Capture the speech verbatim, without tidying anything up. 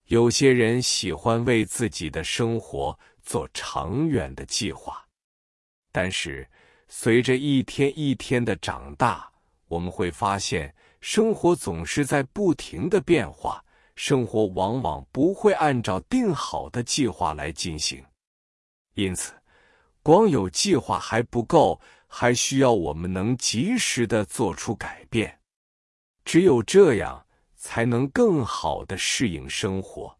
有些人喜欢为自己的生活做长远的计划，但是随着一天一天的长大，我们会发现生活总是在不停的变化，生活往往不会按照定好的计划来进行。因此，光有计划还不够，还需要我们能及时地做出改变。只有这样，才能更好地适应生活。